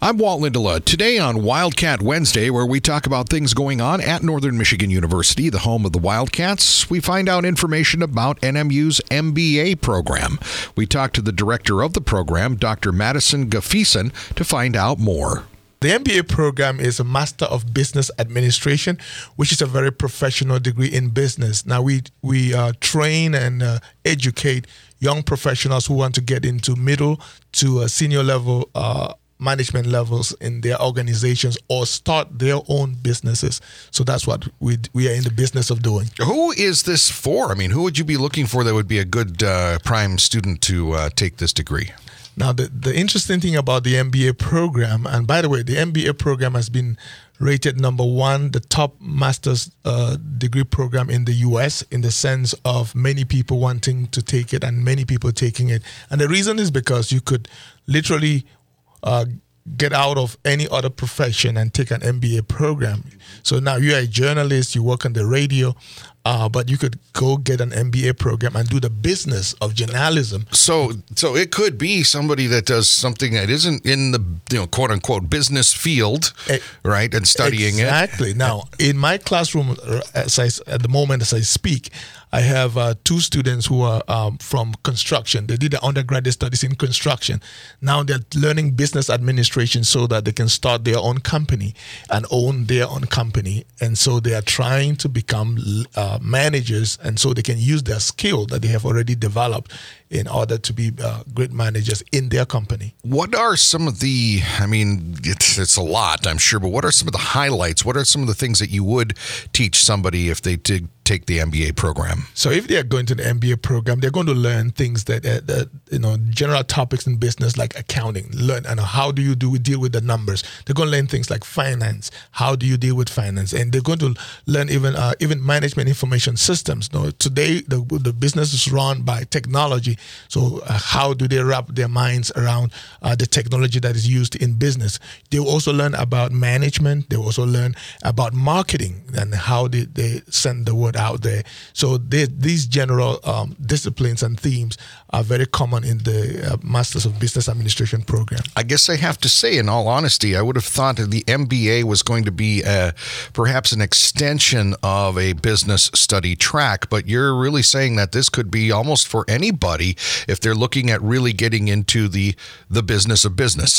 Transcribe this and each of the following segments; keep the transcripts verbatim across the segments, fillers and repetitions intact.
I'm Walt Lindelof. Today on Wildcat Wednesday, where we talk about things going on at Northern Michigan University, the home of the Wildcats, we find out information about N M U's M B A program. We talk to the director of the program, Doctor Madison Gafeson, to find out more. The M B A program is a Master of Business Administration, which is a very professional degree in business. Now, we we uh, train and uh, educate young professionals who want to get into middle to uh, senior level uh, management levels in their organizations or start their own businesses. So that's what we we are in the business of doing. Who is this for? I mean, who would you be looking for that would be a good uh, prime student to uh, take this degree? Now, the, the interesting thing about the M B A program, and by the way, the M B A program has been rated number one, the top master's uh, degree program in the U S in the sense of many people wanting to take it and many people taking it. And the reason is because you could literally uh, get out of any other profession and take an M B A program. So now you're a journalist, you work on the radio, uh, but you could go get an M B A program and do the business of journalism. So, so it could be somebody that does something that isn't in the, you know, quote unquote business field, e- right, and studying exactly. it. Exactly. Now, in my classroom, as I, at the moment as I speak, I have uh, two students who are um, from construction. They did their undergraduate studies in construction. Now they're learning business administration so that they can start their own company and own their own company. And so they are trying to become uh, managers, and so they can use their skill that they have already developed in order to be uh, great managers in their company. What are some of the, I mean, it's, it's a lot, I'm sure, but what are some of the highlights? What are some of the things that you would teach somebody if they did take the M B A program? So if they are going to the M B A program, they're going to learn things that, uh, that you know, general topics in business like accounting. Learn, and how do you do deal with the numbers? They're going to learn things like finance. How do you deal with finance? And they're going to learn even uh, even management information systems. You know, today the the business is run by technology. So uh, how do they wrap their minds around uh, the technology that is used in business? They will also learn about management. They will also learn about marketing and how they, they send the word out there. So they, these general um, disciplines and themes are very common in the uh, Masters of Business Administration program. I guess I have to say, in all honesty, I would have thought that the M B A was going to be uh, perhaps an extension of a business study track, but you're really saying that this could be almost for anybody if they're looking at really getting into the the business of business.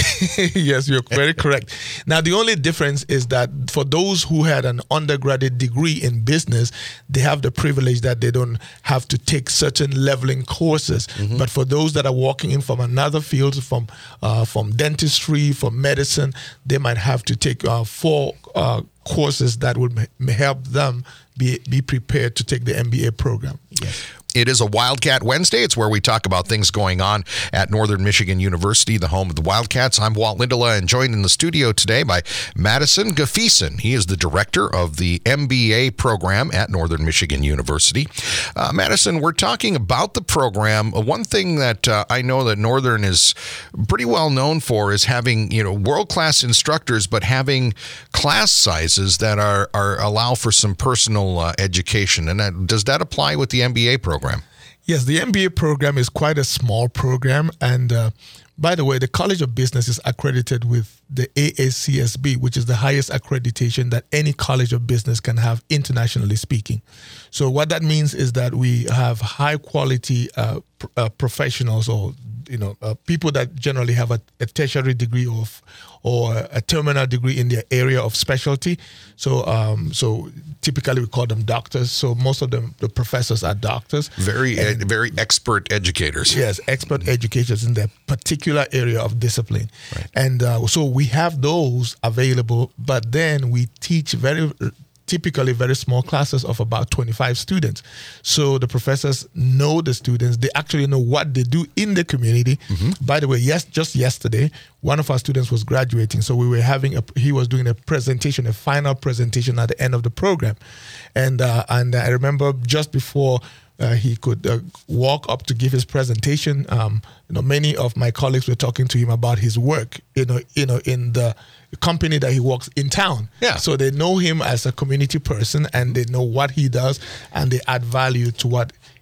Yes, you're very correct. Now, the only difference is that for those who had an undergraduate degree in business, they have the privilege that they don't have to take certain leveling courses. Mm-hmm. But for those that are walking in from another field, from uh, from dentistry, from medicine, they might have to take uh, four uh, courses that would m- help them be be prepared to take the M B A program. Yes. It is a Wildcat Wednesday. It's where we talk about things going on at Northern Michigan University, the home of the Wildcats. I'm Walt Lindelof, and joined in the studio today by Madison Gafeson. He is the director of the M B A program at Northern Michigan University. Uh, Madison, we're talking about the program. One thing that uh, I know that Northern is pretty well known for is having, you know, world-class instructors, but having class sizes that are, are allow for some personal uh, education. And that, does that apply with the M B A program? Yes, the M B A program is quite a small program. And uh, by the way, the College of Business is accredited with the A A C S B, which is the highest accreditation that any College of Business can have, internationally speaking. So what that means is that we have high quality uh, pr- uh, professionals, or you know, uh, people that generally have a, a tertiary degree of or a terminal degree in their area of specialty. So um, so typically we call them doctors. So most of them, the professors are doctors. Very, and, ed, very expert educators. Yes, expert mm-hmm. educators in their particular area of discipline. Right. And uh, so we have those available, but then we teach very typically very small classes of about twenty-five students. So the professors know the students. They actually know what they do in the community. Mm-hmm. By the way, yes, just yesterday, one of our students was graduating. So we were having a, he was doing a presentation, a final presentation at the end of the program. And, uh, and I remember just before Uh, he could uh, walk up to give his presentation. Um, you know, many of my colleagues were talking to him about his work. You know, you know, in the company that he works in town. Yeah. So they know him as a community person, and they know what he does, and they add value to what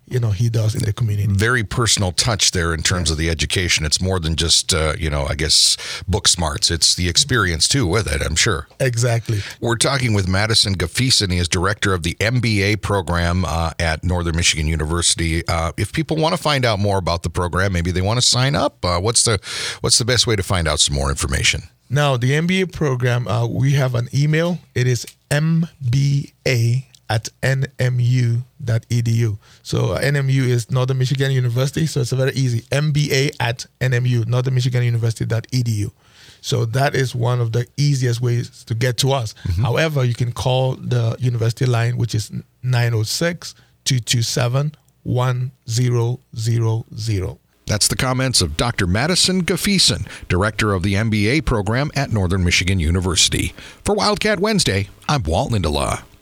you know, he does in the community. Very personal touch there in terms of the education. It's more than just, uh, you know, I guess book smarts. It's the experience too with it, I'm sure. Exactly. We're talking with Madison Gafeeson. He is director of the M B A program uh, at Northern Michigan University. Uh, if people want to find out more about the program, maybe they want to sign up. Uh, what's the what's the best way to find out some more information? Now, the M B A program, uh, we have an email. It is M B A at N M U dot E D U. So uh, N M U is Northern Michigan University, so it's a very easy. M B A at N M U, Northern Michigan University dot E D U. So that is one of the easiest ways to get to us. Mm-hmm. However, you can call the university line, which is nine oh six, two two seven, one zero zero zero. That's the comments of Doctor Madison Gafeeson, director of the M B A program at Northern Michigan University. For Wildcat Wednesday, I'm Walt Lindelof.